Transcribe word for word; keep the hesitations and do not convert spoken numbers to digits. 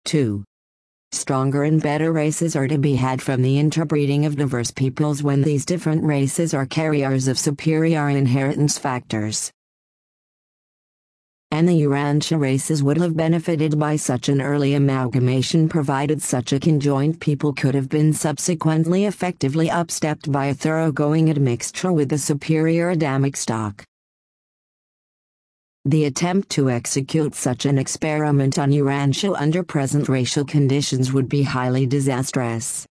two. Stronger and better races are to be had from the interbreeding of diverse peoples when these different races are carriers of superior inheritance factors. And the Urantia races would have benefited by such an early amalgamation provided such a conjoined people could have been subsequently effectively upstepped by a thoroughgoing admixture with the superior Adamic stock. The attempt to execute such an experiment on Urantia under present racial conditions would be highly disastrous.